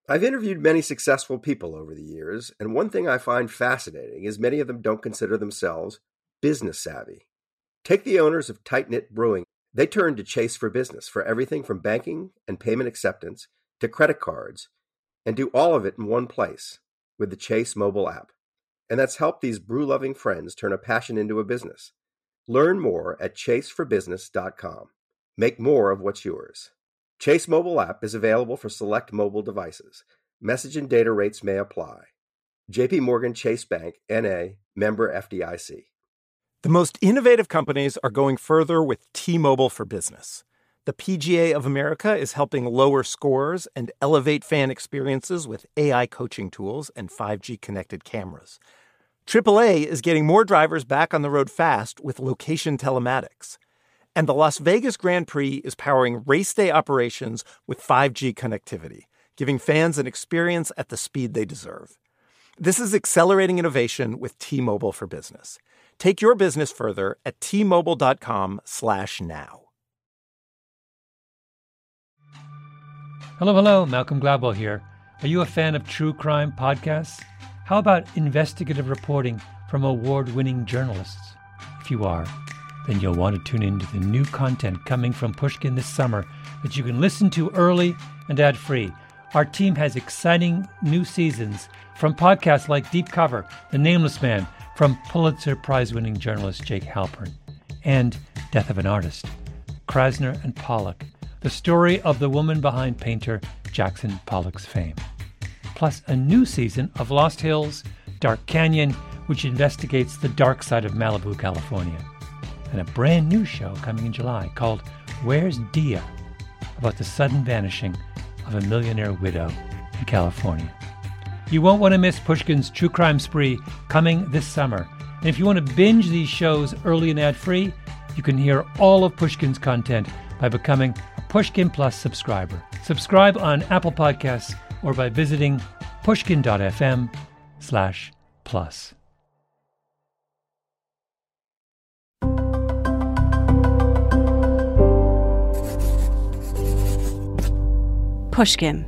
I've interviewed many successful people over the years, and one thing I find fascinating is many of them don't consider themselves business savvy. Take the owners of Tight Knit Brewing. They turned to Chase for Business for everything from banking and payment acceptance to credit cards, and do all of it in one place with the Chase mobile app. And that's helped these brew-loving friends turn a passion into a business. Learn more at chaseforbusiness.com. Make more of what's yours. Chase mobile app is available for select mobile devices. Message and data rates may apply. J.P. Morgan Chase Bank, N.A., member FDIC. The most innovative companies are going further with T-Mobile for Business. The PGA of America is helping lower scores and elevate fan experiences with AI coaching tools and 5G connected cameras. AAA is getting more drivers back on the road fast with location telematics. And the Las Vegas Grand Prix is powering race day operations with 5G connectivity, giving fans an experience at the speed they deserve. This is accelerating innovation with T-Mobile for Business. Take your business further at T-Mobile.com/now. Hello, Malcolm Gladwell here. Are you a fan of true crime podcasts? How about investigative reporting from award-winning journalists? If you are, then you'll want to tune into the new content coming from Pushkin this summer that you can listen to early and ad-free. Our team has exciting new seasons from podcasts like Deep Cover, The Nameless Man, from Pulitzer Prize-winning journalist Jake Halpern, and Death of an Artist, Krasner and Pollock, the story of the woman behind painter Jackson Pollock's fame. Plus a new season of Lost Hills, Dark Canyon, which investigates the dark side of Malibu, California. And a brand new show coming in July called Where's Dia? About the sudden vanishing of a millionaire widow in California. You won't want to miss Pushkin's True Crime Spree coming this summer. And if you want to binge these shows early and ad-free, you can hear all of Pushkin's content by becoming a Pushkin Plus subscriber. Subscribe on Apple Podcasts or by visiting pushkin.fm/plus. Pushkin.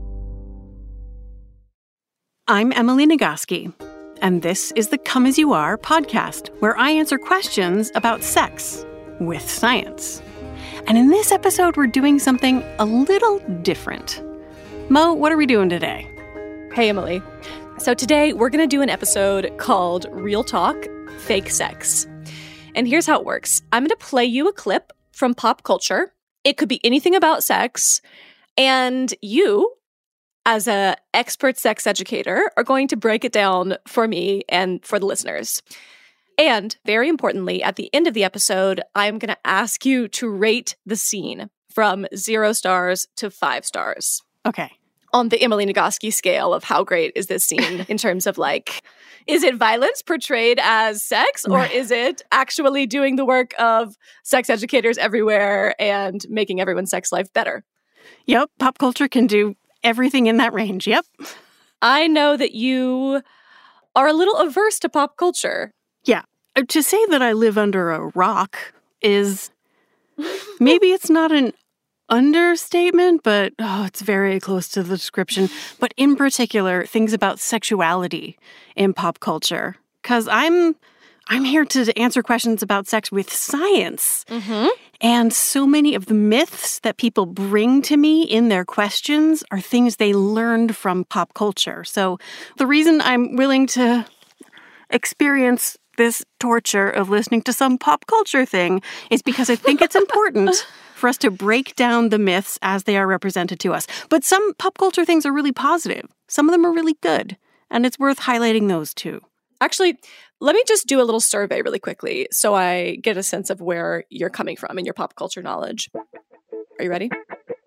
I'm Emily Nagoski, and this is the Come As You Are podcast, where I answer questions about sex with science. And in this episode, we're doing something a little different. Mo, what are we doing today? Hey, Emily. So today, we're going to do an episode called Real Talk, Fake Sex. And here's how it works. I'm going to play you a clip from pop culture. It could be anything about sex. And you, as an expert sex educator, are going to break it down for me and for the listeners. And very importantly, at the end of the episode, I'm going to ask you to rate the scene from 0 stars to 5 stars. Okay. On the Emily Nagoski scale of how great is this scene in terms of is it violence portrayed as sex, or is it actually doing the work of sex educators everywhere and making everyone's sex life better? Yep, pop culture can do everything in that range, yep. I know that you are a little averse to pop culture. Yeah, to say that I live under a rock is, maybe it's not an understatement, but it's very close to the description. But in particular, things about sexuality in pop culture. Because I'm here to answer questions about sex with science. Mm-hmm. And so many of the myths that people bring to me in their questions are things they learned from pop culture. So the reason I'm willing to experience this torture of listening to some pop culture thing is because I think it's important for us to break down the myths as they are represented to us. But some pop culture things are really positive. Some of them are really good. And it's worth highlighting those too. Actually, let me just do a little survey really quickly so I get a sense of where you're coming from in your pop culture knowledge. Are you ready?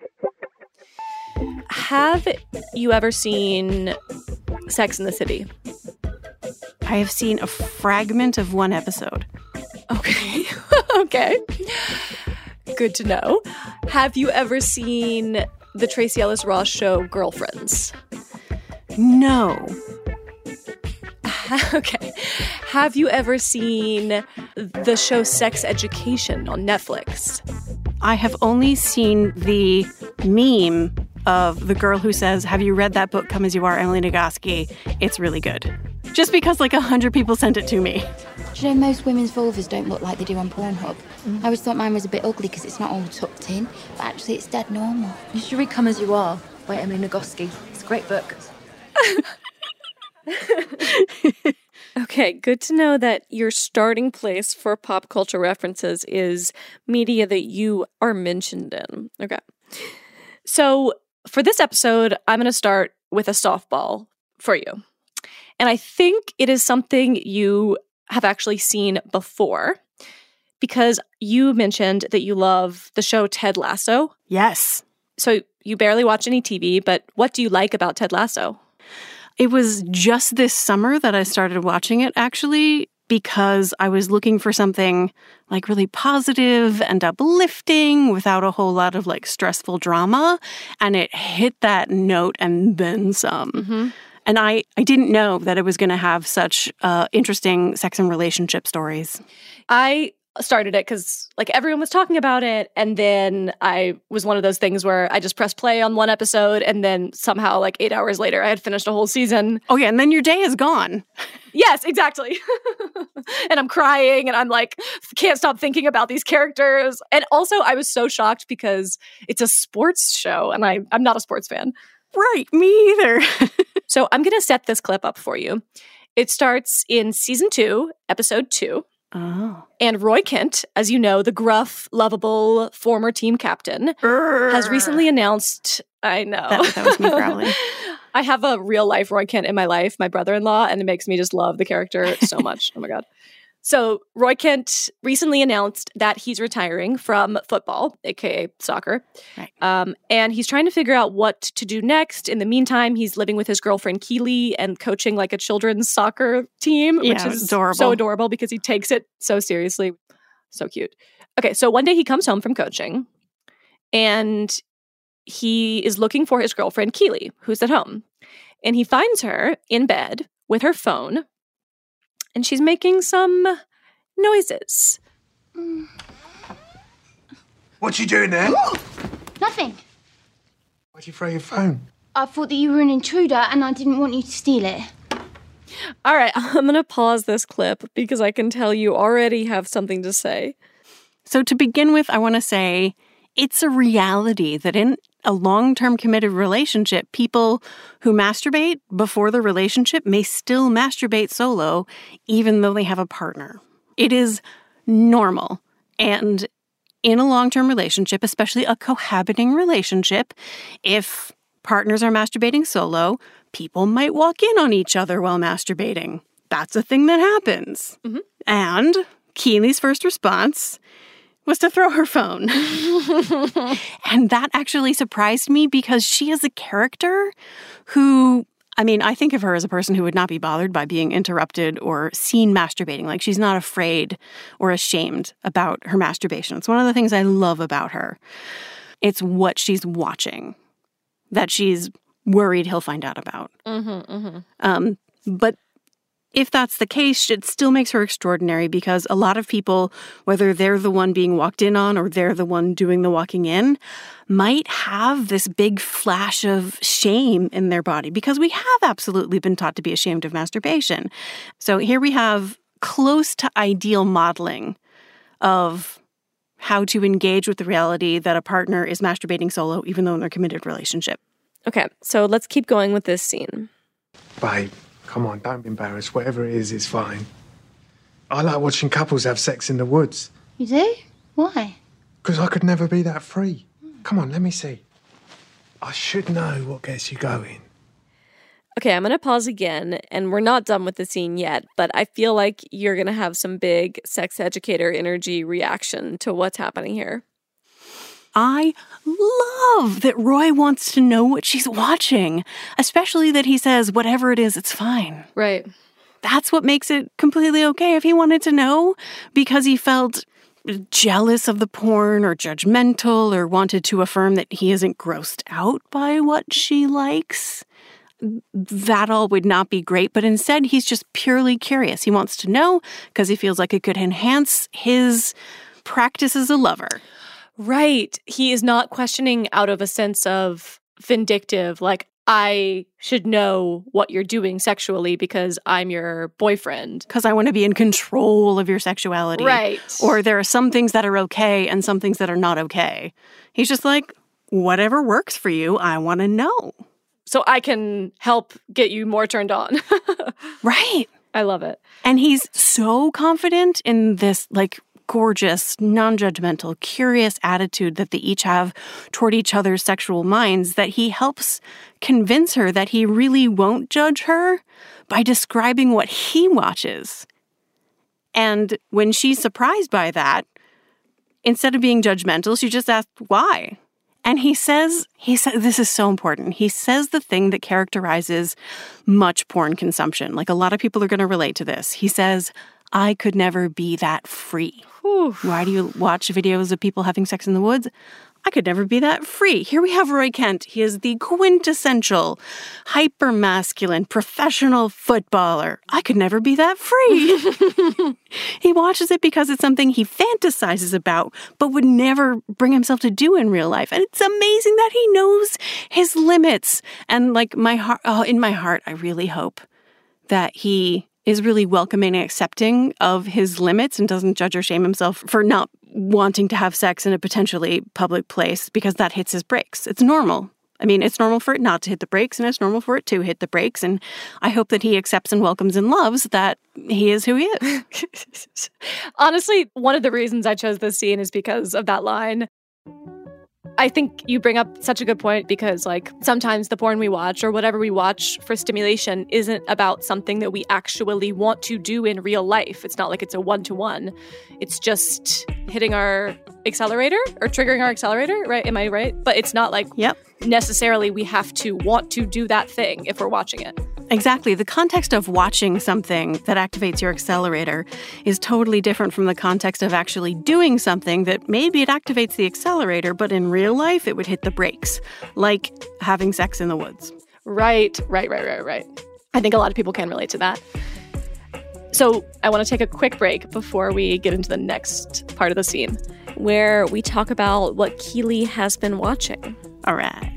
Have you ever seen Sex and the City? I have seen a fragment of one episode. Okay. Okay. Good to know. Have you ever seen the Tracee Ellis Ross show Girlfriends? No. Okay. Have you ever seen the show Sex Education on Netflix? I have only seen the meme of the girl who says, have you read that book, Come As You Are, Emily Nagoski? It's really good. Just because 100 people sent it to me. Do you know most women's vulvas don't look like they do on Pornhub? I always thought mine was a bit ugly because it's not all tucked in, but actually it's dead normal. You should read Come As You Are by Emily Nagoski. It's a great book. Okay, good to know that your starting place for pop culture references is media that you are mentioned in. Okay. So for this episode, I'm going to start with a softball for you. And I think it is something you have actually seen before because you mentioned that you love the show Ted Lasso. Yes. So you barely watch any TV, but what do you like about Ted Lasso? It was just this summer that I started watching it, actually, because I was looking for something really positive and uplifting without a whole lot of stressful drama. And it hit that note and then some. Mm-hmm. And I didn't know that it was going to have such interesting sex and relationship stories. I started it because everyone was talking about it, and then I was one of those things where I just pressed play on one episode, and then somehow 8 hours later I had finished a whole season. Oh yeah, and then your day is gone. Yes, exactly. And I'm crying, and I'm can't stop thinking about these characters. And also I was so shocked because it's a sports show, and I'm not a sports fan. Right, me either. So I'm going to set this clip up for you. It starts in season 2, episode 2. Oh. And Roy Kent, as you know, the gruff, lovable former team captain, has recently announced, I know. That was me growling. I have a real life Roy Kent in my life, my brother-in-law, and it makes me just love the character so much. Oh my God. So Roy Kent recently announced that he's retiring from football, aka soccer. Right. And he's trying to figure out what to do next. In the meantime, he's living with his girlfriend Keely and coaching a children's soccer team, which is adorable. So adorable because he takes it so seriously. So cute. Okay, so one day he comes home from coaching and he is looking for his girlfriend Keely, who's at home. And he finds her in bed with her phone. And she's making some noises. What you doing there? Nothing. Why'd you throw your phone? I thought that you were an intruder and I didn't want you to steal it. All right, I'm going to pause this clip because I can tell you already have something to say. So to begin with, I want to say it's a reality that in a long-term committed relationship, people who masturbate before the relationship may still masturbate solo, even though they have a partner. It is normal. And in a long-term relationship, especially a cohabiting relationship, if partners are masturbating solo, people might walk in on each other while masturbating. That's a thing that happens. Mm-hmm. And Keely's first response was to throw her phone. And that actually surprised me because she is a character who, I think of her as a person who would not be bothered by being interrupted or seen masturbating. She's not afraid or ashamed about her masturbation. It's one of the things I love about her. It's what she's watching that she's worried he'll find out about. Mm-hmm, mm-hmm. But if that's the case, it still makes her extraordinary because a lot of people, whether they're the one being walked in on or they're the one doing the walking in, might have this big flash of shame in their body because we have absolutely been taught to be ashamed of masturbation. So here we have close to ideal modeling of how to engage with the reality that a partner is masturbating solo even though in their committed relationship. Okay, so let's keep going with this scene. Babe, come on, don't be embarrassed. Whatever it is, it's fine. I like watching couples have sex in the woods. You do? Why? Because I could never be that free. Come on, let me see. I should know what gets you going. Okay, I'm going to pause again, and we're not done with the scene yet, but I feel like you're going to have some big sex educator energy reaction to what's happening here. I love that Roy wants to know what she's watching, especially that he says, whatever it is, it's fine. Right. That's what makes it completely okay if he wanted to know because he felt jealous of the porn or judgmental or wanted to affirm that he isn't grossed out by what she likes. That all would not be great, but instead he's just purely curious. He wants to know because he feels like it could enhance his practice as a lover. Right. He is not questioning out of a sense of vindictive, like, I should know what you're doing sexually because I'm your boyfriend. Because I want to be in control of your sexuality. Right. Or there are some things that are okay and some things that are not okay. He's just like, whatever works for you, I want to know. So I can help get you more turned on. Right. I love it. And he's so confident in this, like, gorgeous, non-judgmental, curious attitude that they each have toward each other's sexual minds that he helps convince her that he really won't judge her by describing what he watches. And when she's surprised by that, instead of being judgmental, she just asks why. And he says, this is so important. He says the thing that characterizes much porn consumption. Like, a lot of people are going to relate to this. He says, I could never be that free. Whew. Why do you watch videos of people having sex in the woods? I could never be that free. Here we have Roy Kent. He is the quintessential, hyper-masculine, professional footballer. I could never be that free. He watches it because it's something he fantasizes about, but would never bring himself to do in real life. And it's amazing that he knows his limits. And like in my heart, I really hope that he is really welcoming and accepting of his limits and doesn't judge or shame himself for not wanting to have sex in a potentially public place because that hits his brakes. It's normal. I mean, it's normal for it not to hit the brakes, and it's normal for it to hit the brakes. And I hope that he accepts and welcomes and loves that he is who he is. Honestly, one of the reasons I chose this scene is because of that line. I think you bring up such a good point because, like, sometimes the porn we watch or whatever we watch for stimulation isn't about something that we actually want to do in real life. It's not like it's a one-to-one. It's just hitting our accelerator or triggering our accelerator, right? Am I right? But it's not like necessarily we have to want to do that thing if we're watching it. Exactly. The context of watching something that activates your accelerator is totally different from the context of actually doing something that maybe it activates the accelerator, but in real life it would hit the brakes, like having sex in the woods. Right. I think a lot of people can relate to that. So I want to take a quick break before we get into the next part of the scene, where we talk about what Keeley has been watching. All right.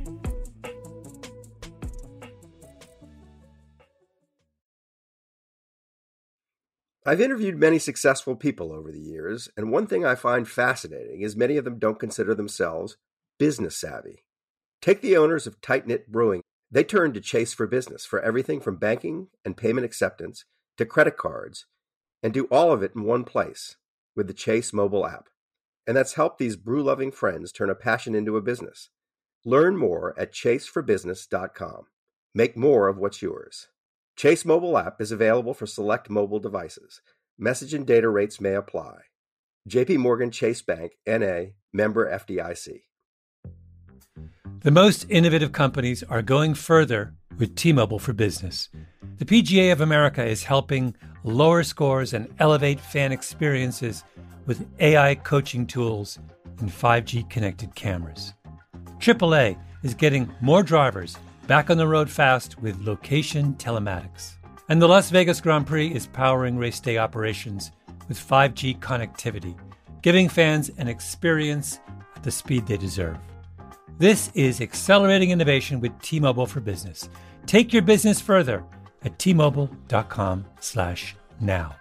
I've interviewed many successful people over the years, and one thing I find fascinating is many of them don't consider themselves business savvy. Take the owners of Tight Knit Brewing. They turned to Chase for business for everything from banking and payment acceptance to credit cards, and do all of it in one place with the Chase mobile app. And that's helped these brew-loving friends turn a passion into a business. Learn more at chaseforbusiness.com. Make more of what's yours. Chase mobile app is available for select mobile devices. Message and data rates may apply. J.P. Morgan Chase Bank, N.A., member FDIC. The most innovative companies are going further with T-Mobile for Business. The PGA of America is helping lower scores and elevate fan experiences with AI coaching tools and 5G connected cameras. AAA is getting more drivers back on the road fast with location telematics. And the Las Vegas Grand Prix is powering race day operations with 5G connectivity, giving fans an experience at the speed they deserve. This is accelerating innovation with T-Mobile for Business. Take your business further at T-Mobile.com/now.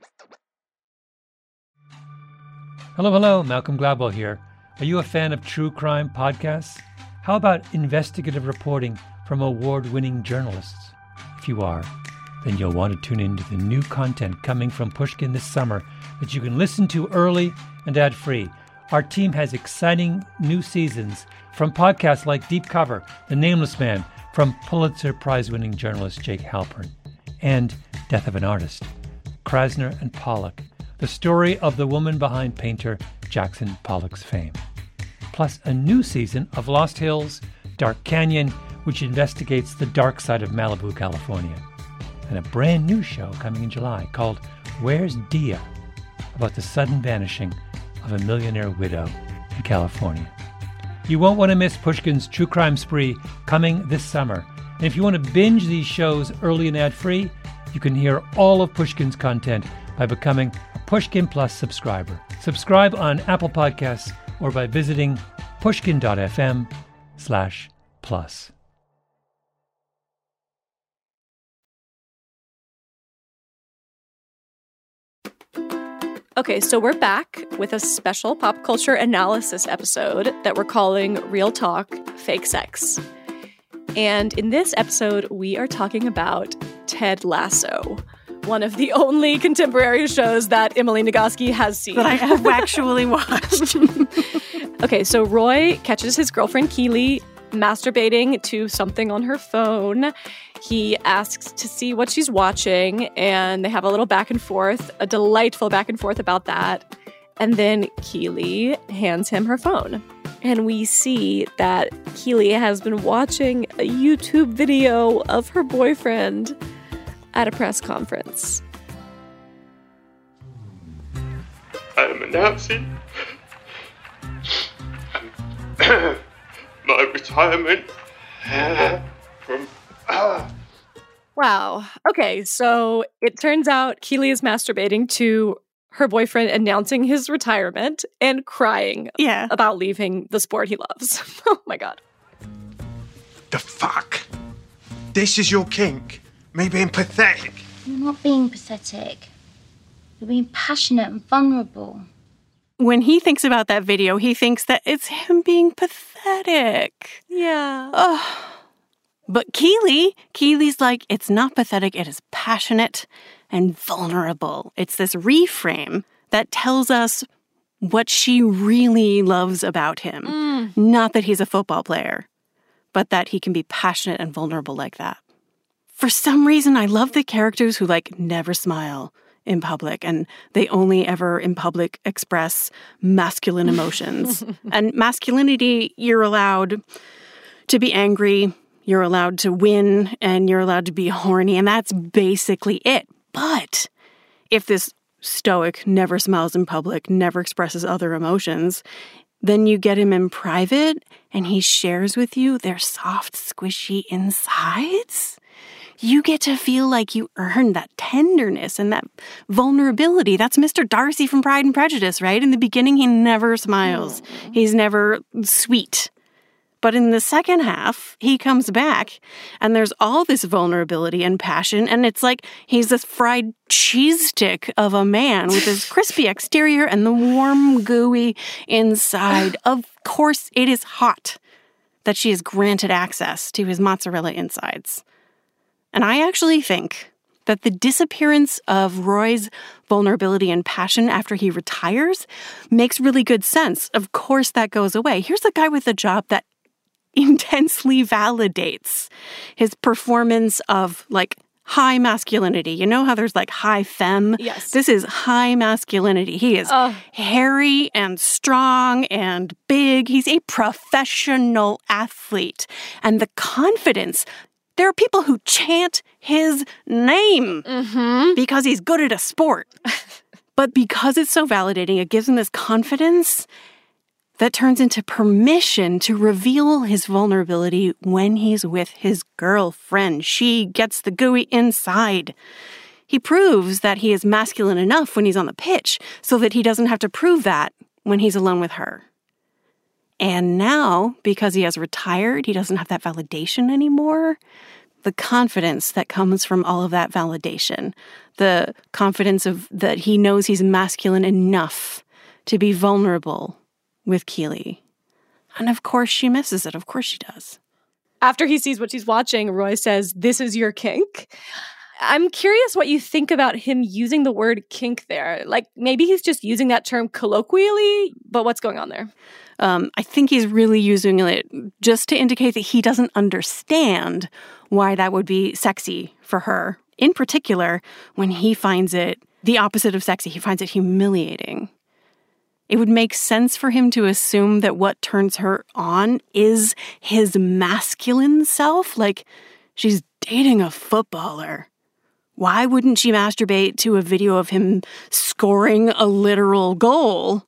Hello, Malcolm Gladwell here. Are you a fan of true crime podcasts? How about investigative reporting from award-winning journalists? If you are, then you'll want to tune into the new content coming from Pushkin this summer that you can listen to early and ad-free. Our team has exciting new seasons from podcasts like Deep Cover, The Nameless Man, from Pulitzer Prize-winning journalist Jake Halpern, and Death of an Artist, Krasner and Pollock, the story of the woman behind painter Jackson Pollock's fame. Plus a new season of Lost Hills, Dark Canyon, which investigates the dark side of Malibu, California. And a brand new show coming in July called Where's Dia? About the sudden vanishing of a millionaire widow in California. You won't want to miss Pushkin's True Crime Spree coming this summer. And if you want to binge these shows early and ad-free, you can hear all of Pushkin's content by becoming a Pushkin Plus subscriber. Subscribe on Apple Podcasts or by visiting pushkin.fm/ Okay, so we're back with a special pop culture analysis episode that we're calling Real Talk, Fake Sex. And in this episode, we are talking about Ted Lasso, one of the only contemporary shows that Emily Nagoski has seen. That I have actually watched. Okay, so Roy catches his girlfriend Keely masturbating to something on her phone. He asks to see what she's watching, and they have a little back and forth, a delightful back and forth about that. And then Keely hands him her phone. And we see that Keely has been watching a YouTube video of her boyfriend at a press conference. I am announcing my retirement from... Wow. Okay, so it turns out Keely is masturbating to her boyfriend announcing his retirement and crying about leaving the sport he loves. Oh my God. The fuck? This is your kink? Me being pathetic? You're not being pathetic. You're being passionate and vulnerable. When he thinks about that video, he thinks that it's him being pathetic. Yeah. Oh. But Keely's like, it's not pathetic, it is passionate and vulnerable. It's this reframe that tells us what she really loves about him. Not that he's a football player, but that he can be passionate and vulnerable like that. For some reason, I love the characters who, never smile in public, and they only ever in public express masculine emotions. And masculinity, you're allowed to be angry, you're allowed to win, and you're allowed to be horny, and that's basically it. But if this stoic never smiles in public, never expresses other emotions, then you get him in private, and he shares with you their soft, squishy insides. You get to feel like you earned that tenderness and that vulnerability. That's Mr. Darcy from Pride and Prejudice, right? In the beginning, he never smiles. He's never sweet. But in the second half, he comes back, and there's all this vulnerability and passion, and it's like he's this fried cheese stick of a man with his crispy exterior and the warm, gooey inside. Of course, it is hot that she is granted access to his mozzarella insides. And I actually think that the disappearance of Roy's vulnerability and passion after he retires makes really good sense. Of course, that goes away. Here's a guy with a job that intensely validates his performance of high masculinity. You know how there's high femme? Yes. This is high masculinity. He is hairy and strong and big. He's a professional athlete. And the confidence, there are people who chant his name because he's good at a sport. But because it's so validating, it gives him this confidence that turns into permission to reveal his vulnerability when he's with his girlfriend. She gets the gooey inside. He proves that he is masculine enough when he's on the pitch so that he doesn't have to prove that when he's alone with her. And now, because he has retired, he doesn't have that validation anymore. The confidence that comes from all of that validation, the confidence of that he knows he's masculine enough to be vulnerable with Keely. And of course she misses it. Of course she does. After he sees what she's watching, Roy says, "This is your kink." I'm curious what you think about him using the word kink there. Maybe he's just using that term colloquially, but what's going on there? I think he's really using it just to indicate that he doesn't understand why that would be sexy for her. In particular, when he finds it the opposite of sexy, he finds it humiliating. It would make sense for him to assume that what turns her on is his masculine self. She's dating a footballer. Why wouldn't she masturbate to a video of him scoring a literal goal?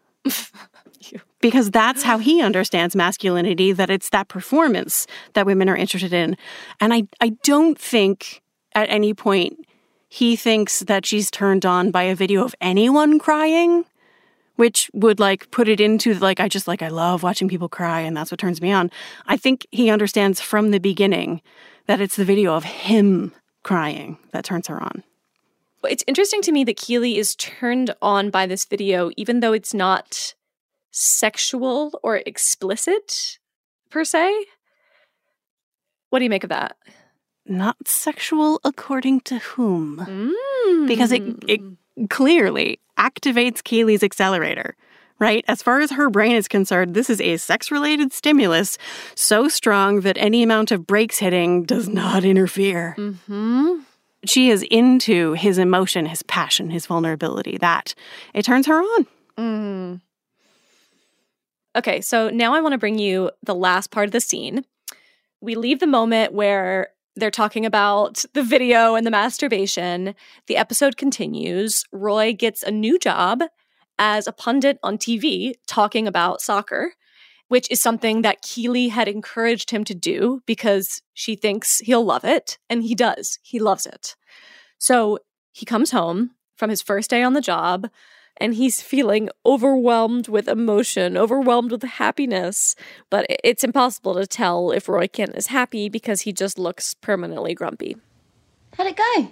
Because that's how he understands masculinity, that it's that performance that women are interested in. And I don't think at any point he thinks that she's turned on by a video of anyone crying which would like put it into like, I love watching people cry and that's what turns me on. I think he understands from the beginning that it's the video of him crying that turns her on. It's interesting to me that Keeley is turned on by this video, even though it's not sexual or explicit per se. What do you make of that? Not sexual according to whom? Because it clearly activates Keeley's accelerator, right? As far as her brain is concerned, this is a sex-related stimulus so strong that any amount of brakes hitting does not interfere. She is into his emotion, his passion, his vulnerability. That it turns her on. Okay, so now I want to bring you the last part of the scene. We leave the moment where they're talking about the video and the masturbation. The episode continues. Roy gets a new job as a pundit on TV talking about soccer, which is something that Keeley had encouraged him to do because she thinks he'll love it. And he does. He loves it. So he comes home from his first day on the job and he's feeling overwhelmed with emotion, overwhelmed with happiness. But it's impossible to tell if Roy Kent is happy because he just looks permanently grumpy. How'd it go?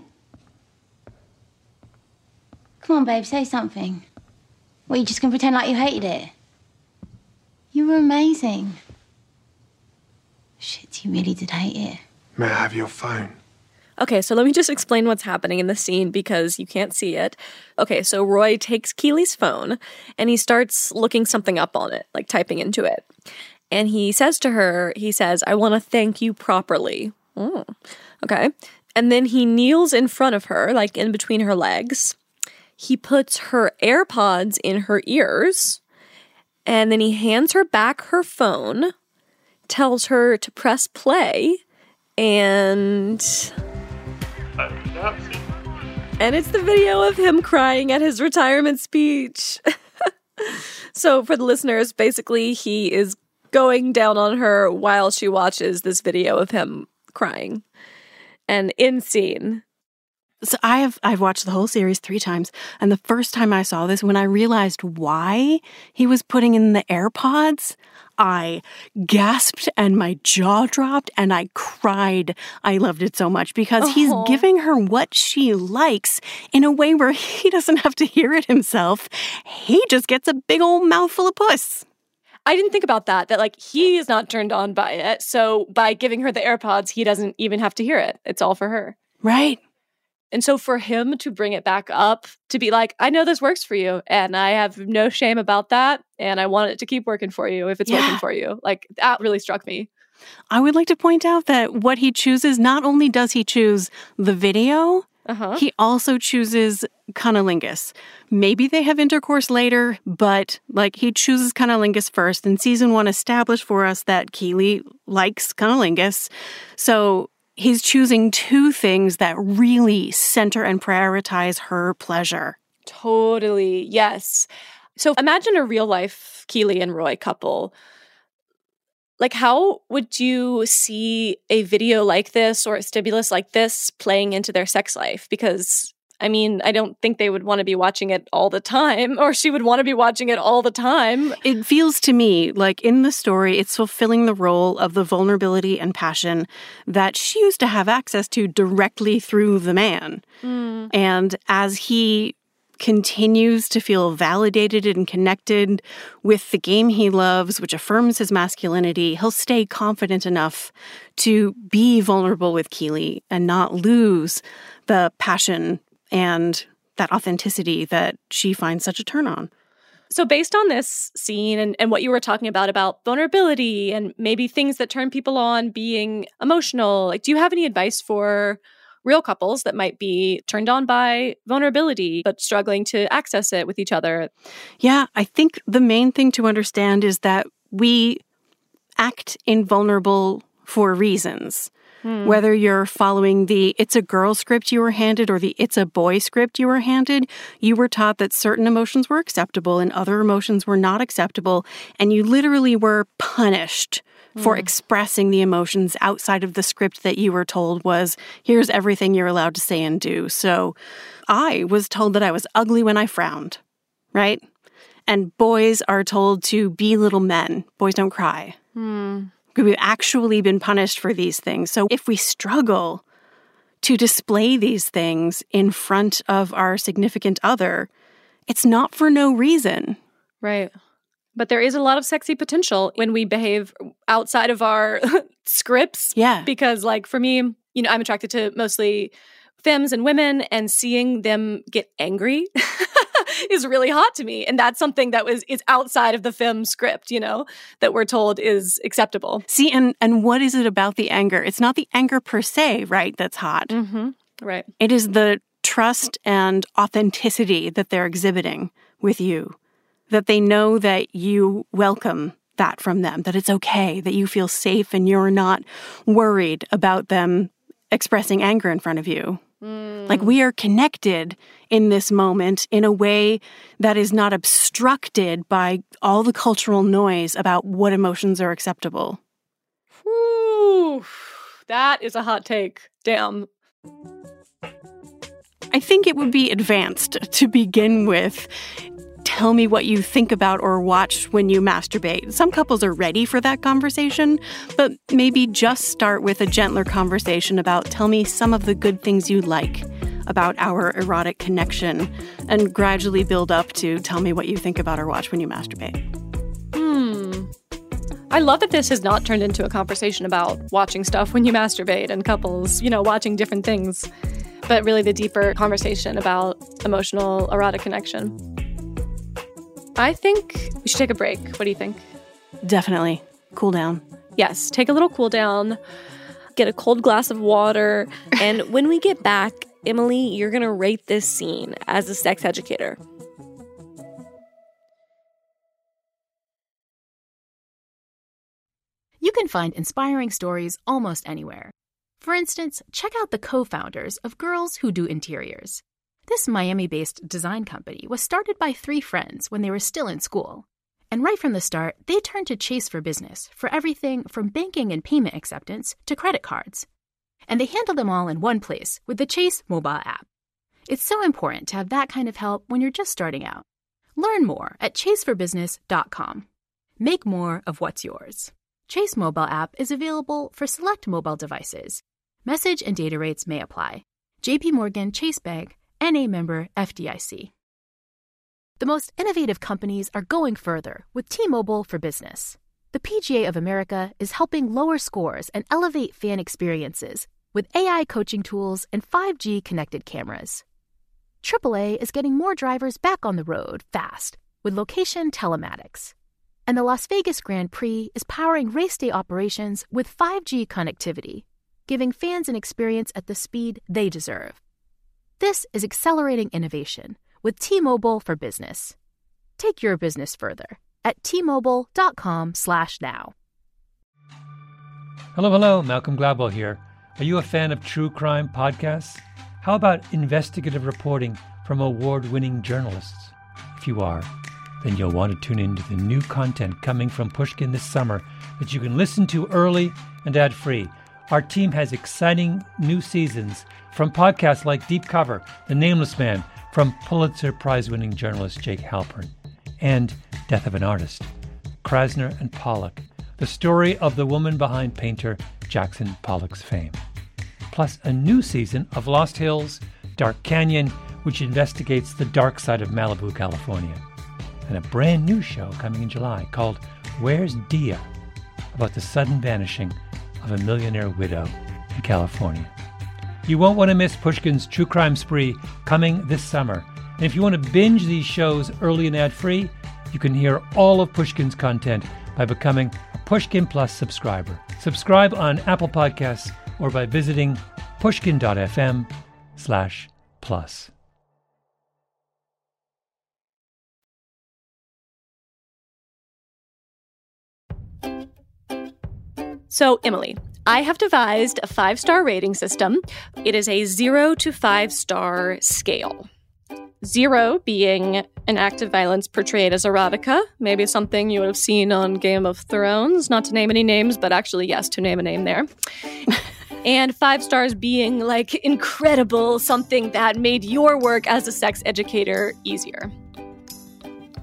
Come on, babe, say something. What, you just gonna pretend like you hated it? You were amazing. Shit, you really did hate it. May I have your phone? Okay, so let me just explain what's happening in the scene because you can't see it. Okay, so Roy takes Keeley's phone and he starts looking something up on it, like typing into it. And he says to her, I want to thank you properly. Okay. And then he kneels in front of her, like in between her legs. He puts her AirPods in her ears. And then he hands her back her phone, tells her to press play, and it's the video of him crying at his retirement speech. So for the listeners, basically he is going down on her while she watches this video of him crying. And in scene. So I've watched the whole series 3 times, and the first time I saw this, when I realized why he was putting in the AirPods, I gasped and my jaw dropped and I cried. I loved it so much because he's giving her what she likes in a way where he doesn't have to hear it himself. He just gets a big old mouthful of puss. I didn't think about that like he is not turned on by it. So by giving her the AirPods, he doesn't even have to hear it. It's all for her. Right. And so for him to bring it back up, to be like, I know this works for you, and I have no shame about that, and I want it to keep working for you if it's working for you. Like, that really struck me. I would like to point out that what he chooses, not only does he choose the video, he also chooses cunnilingus. Maybe they have intercourse later, but like he chooses cunnilingus first, and season 1 established for us that Keeley likes cunnilingus. So he's choosing 2 things that really center and prioritize her pleasure. Totally, yes. So imagine a real-life Keeley and Roy couple. Like, how would you see a video like this or a stimulus like this playing into their sex life? Because, I mean, I don't think they would want to be watching it all the time, or she would want to be watching it all the time. It feels to me like in the story, it's fulfilling the role of the vulnerability and passion that she used to have access to directly through the man. And as he continues to feel validated and connected with the game he loves, which affirms his masculinity, he'll stay confident enough to be vulnerable with Keeley and not lose the passion and that authenticity that she finds such a turn on. So based on this scene and what you were talking about vulnerability and maybe things that turn people on being emotional, like, do you have any advice for real couples that might be turned on by vulnerability but struggling to access it with each other? Yeah, I think the main thing to understand is that we act invulnerable for reasons. Whether you're following the it's a girl script you were handed or the it's a boy script you were handed, you were taught that certain emotions were acceptable and other emotions were not acceptable, and you literally were punished for expressing the emotions outside of the script that you were told was, here's everything you're allowed to say and do. So I was told that I was ugly when I frowned, right? and boys are told to be little men. Boys don't cry. We've actually been punished for these things. So if we struggle to display these things in front of our significant other, it's not for no reason. Right. But there is a lot of sexy potential when we behave outside of our scripts. Yeah. Because, like, for me, you know, I'm attracted to mostly femmes and women, and seeing them get angry is really hot to me. And that's something that is outside of the femme script, you know, that we're told is acceptable. See, and what is it about the anger? It's not the anger per se, right, that's hot. Mm-hmm. Right. It is the trust and authenticity that they're exhibiting with you, that they know that you welcome that from them, that it's okay, that you feel safe and you're not worried about them expressing anger in front of you. Like, we are connected in this moment in a way that is not obstructed by all the cultural noise about what emotions are acceptable. Whew. That is a hot take. Damn. I think it would be advanced to begin with. Tell me what you think about or watch when you masturbate. Some couples are ready for that conversation, but maybe just start with a gentler conversation about tell me some of the good things you like about our erotic connection, and gradually build up to tell me what you think about or watch when you masturbate. I love that this has not turned into a conversation about watching stuff when you masturbate and couples, you know, watching different things, but really the deeper conversation about emotional erotic connection. I think we should take a break. What do you think? Definitely. Cool down. Yes, take a little cool down, get a cold glass of water, and when we get back, Emily, you're going to rate this scene as a sex educator. You can find inspiring stories almost anywhere. For instance, check out the co-founders of Girls Who Do Interiors. This Miami-based design company was started by 3 friends when they were still in school. And right from the start, they turned to Chase for Business for everything from banking and payment acceptance to credit cards. And they handle them all in one place with the Chase mobile app. It's so important to have that kind of help when you're just starting out. Learn more at chaseforbusiness.com. Make more of what's yours. Chase mobile app is available for select mobile devices. Message and data rates may apply. JP Morgan Chase Bank, NA member FDIC. The most innovative companies are going further with T-Mobile for Business. The PGA of America is helping lower scores and elevate fan experiences with AI coaching tools and 5G connected cameras. AAA is getting more drivers back on the road fast with location telematics. And the Las Vegas Grand Prix is powering race day operations with 5G connectivity, giving fans an experience at the speed they deserve. This is accelerating innovation with T-Mobile for Business. Take your business further at T-Mobile.com/now. Hello, Malcolm Gladwell here. Are you a fan of true crime podcasts? How about investigative reporting from award-winning journalists? If you are, then you'll want to tune into the new content coming from Pushkin this summer that you can listen to early and ad-free. Our team has exciting new seasons from podcasts like Deep Cover, The Nameless Man, from Pulitzer Prize-winning journalist Jake Halpern, and Death of an Artist, Krasner and Pollock, the story of the woman behind painter Jackson Pollock's fame. Plus a new season of Lost Hills, Dark Canyon, which investigates the dark side of Malibu, California. And a brand new show coming in July called Where's Dia? About the sudden vanishing of a millionaire widow in California. You won't want to miss Pushkin's True Crime Spree coming this summer. And if you want to binge these shows early and ad-free, you can hear all of Pushkin's content by becoming a Pushkin Plus subscriber. Subscribe on Apple Podcasts or by visiting pushkin.fm/plus. So, Emily, I have devised a 5-star rating system. It is a 0 to 5-star scale. 0 being an act of violence portrayed as erotica, maybe something you would have seen on Game of Thrones, not to name any names, but actually, yes, to name a name there. And 5 stars being like incredible, something that made your work as a sex educator easier.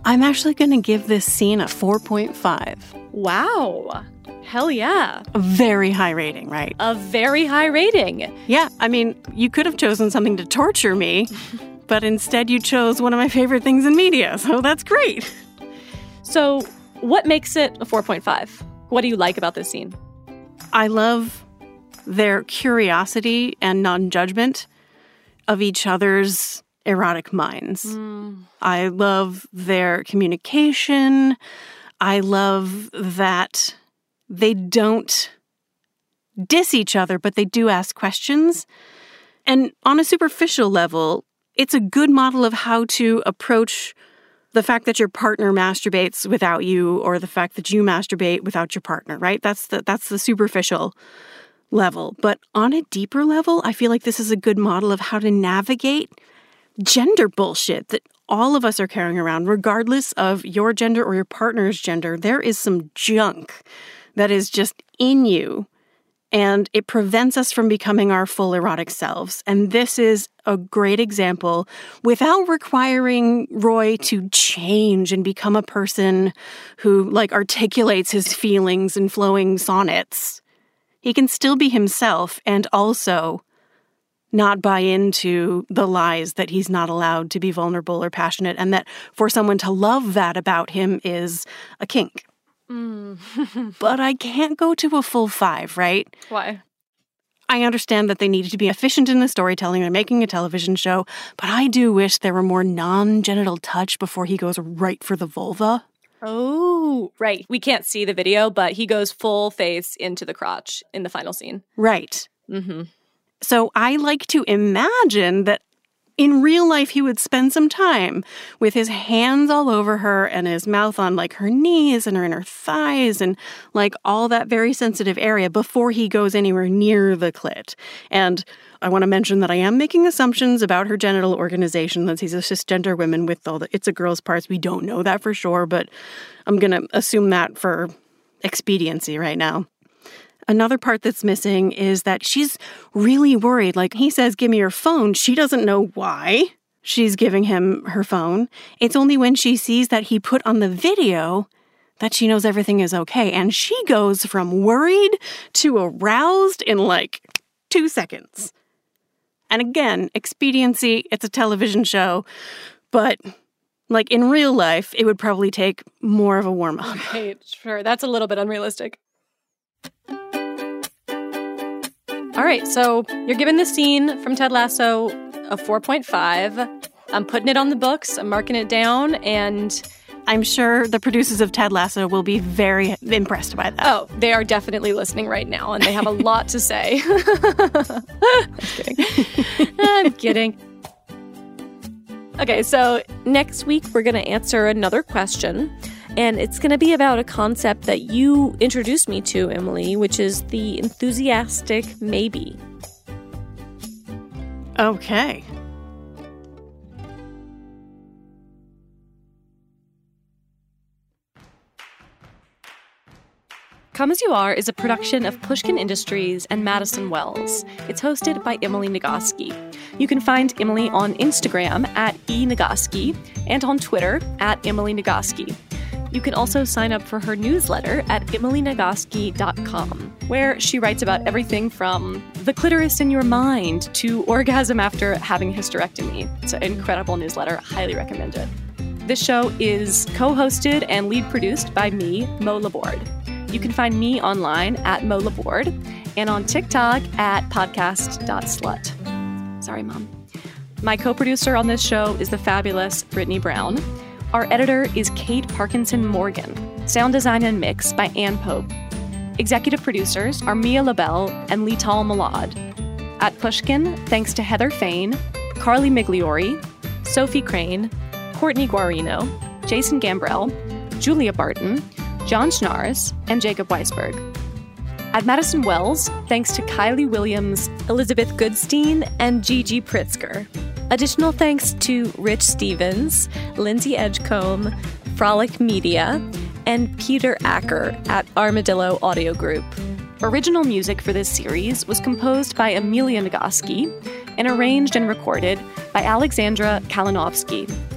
I'm actually going to give this scene a 4.5. Wow. Hell yeah. A very high rating, right? A very high rating. Yeah, I mean, you could have chosen something to torture me, but instead you chose one of my favorite things in media, so that's great. So what makes it a 4.5? What do you like about this scene? I love their curiosity and non-judgment of each other's erotic minds. I love their communication. I love that they don't diss each other, but they do ask questions. And on a superficial level, it's a good model of how to approach the fact that your partner masturbates without you, or the fact that you masturbate without your partner, right? That's the superficial level. But on a deeper level, I feel like this is a good model of how to navigate gender bullshit that all of us are carrying around, regardless of your gender or your partner's gender. There is some junk that is just in you, and it prevents us from becoming our full erotic selves. And this is a great example, without requiring Roy to change and become a person who, articulates his feelings in flowing sonnets. He can still be himself and also not buy into the lies that he's not allowed to be vulnerable or passionate, and that for someone to love that about him is a kink. But I can't go to a full 5, right? Why? I understand that they needed to be efficient in the storytelling. They're making a television show, but I do wish there were more non-genital touch before he goes right for the vulva. Oh, right. We can't see the video, but he goes full face into the crotch in the final scene. Right. Mm-hmm. So I like to imagine that in real life he would spend some time with his hands all over her and his mouth on her knees and her inner thighs and all that very sensitive area before he goes anywhere near the clit. And I want to mention that I am making assumptions about her genital organization, that he's a cisgender woman with all the it's a girl's parts. We don't know that for sure, but I'm going to assume that for expediency right now. Another part that's missing is that she's really worried. He says, give me your phone. She doesn't know why she's giving him her phone. It's only when she sees that he put on the video that she knows everything is okay. And she goes from worried to aroused in 2 seconds. And again, expediency, it's a television show, but in real life, it would probably take more of a warm-up. Right, sure. That's a little bit unrealistic. All right, so you're giving the scene from Ted Lasso a 4.5. I'm putting it on the books. I'm marking it down, and I'm sure the producers of Ted Lasso will be very impressed by that. Oh, they are definitely listening right now, and they have a lot to say. I'm kidding. Okay, so next week we're going to answer another question. And it's going to be about a concept that you introduced me to, Emily, which is the enthusiastic maybe. Okay. Come As You Are is a production of Pushkin Industries and Madison Wells. It's hosted by Emily Nagoski. You can find Emily on Instagram at @eNagoski and on Twitter at Emily Nagoski. You can also sign up for her newsletter at emilynagoski.com, where she writes about everything from the clitoris in your mind to orgasm after having a hysterectomy. It's an incredible newsletter. Highly recommend it. This show is co-hosted and lead produced by me, Mo Laborde. You can find me online at Mo Laborde and on TikTok at podcast.slut. Sorry, Mom. My co-producer on this show is the fabulous Brittany Brown. Our editor is Kate Parkinson Morgan. Sound design and mix by Ann Pope. Executive producers are Mia LaBelle and Lital Malad. At Pushkin, thanks to Heather Fain, Carly Migliori, Sophie Crane, Courtney Guarino, Jason Gambrell, Julia Barton, John Schnars, and Jacob Weisberg. At Madison Wells, thanks to Kylie Williams, Elizabeth Goodstein, and Gigi Pritzker. Additional thanks to Rich Stevens, Lindsay Edgecombe, Frolic Media, and Peter Acker at Armadillo Audio Group. Original music for this series was composed by Amelia Nagoski and arranged and recorded by Alexandra Kalinowski.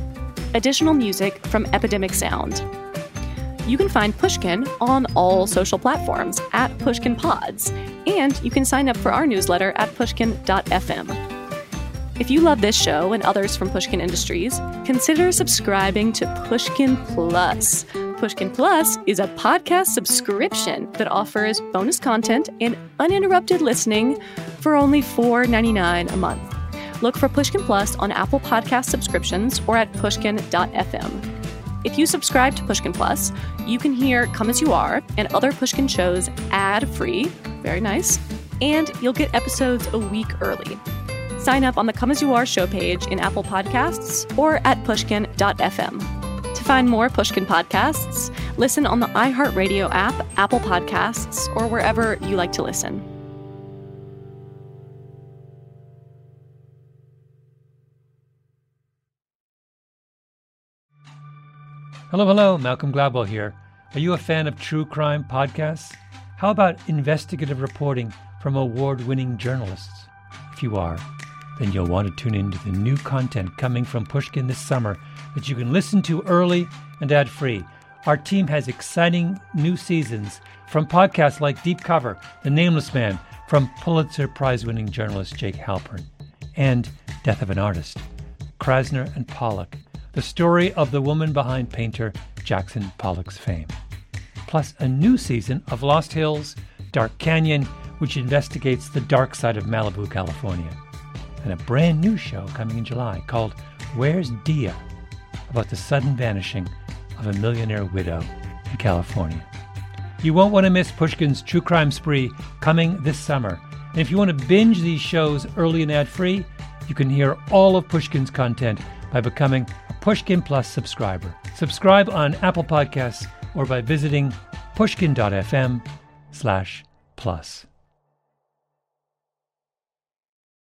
Additional music from Epidemic Sound. You can find Pushkin on all social platforms at Pushkin Pods, and you can sign up for our newsletter at pushkin.fm. If you love this show and others from Pushkin Industries, consider subscribing to Pushkin Plus. Pushkin Plus is a podcast subscription that offers bonus content and uninterrupted listening for only $4.99 a month. Look for Pushkin Plus on Apple Podcast subscriptions or at pushkin.fm. If you subscribe to Pushkin Plus, you can hear Come As You Are and other Pushkin shows ad-free, very nice, and you'll get episodes a week early. Sign up on the Come As You Are show page in Apple Podcasts or at pushkin.fm. To find more Pushkin podcasts, listen on the iHeartRadio app, Apple Podcasts, or wherever you like to listen. Hello, Malcolm Gladwell here. Are you a fan of true crime podcasts? How about investigative reporting from award-winning journalists? If you are, then you'll want to tune into the new content coming from Pushkin this summer that you can listen to early and ad-free. Our team has exciting new seasons from podcasts like Deep Cover, The Nameless Man, from Pulitzer Prize-winning journalist Jake Halpern, and Death of an Artist, Krasner and Pollock, the story of the woman behind painter Jackson Pollock's fame. Plus a new season of Lost Hills, Dark Canyon, which investigates the dark side of Malibu, California. And a brand new show coming in July called Where's Dia? About the sudden vanishing of a millionaire widow in California. You won't want to miss Pushkin's True Crime Spree coming this summer. And if you want to binge these shows early and ad-free, you can hear all of Pushkin's content by becoming a Pushkin Plus subscriber. Subscribe on Apple Podcasts or by visiting pushkin.fm/plus.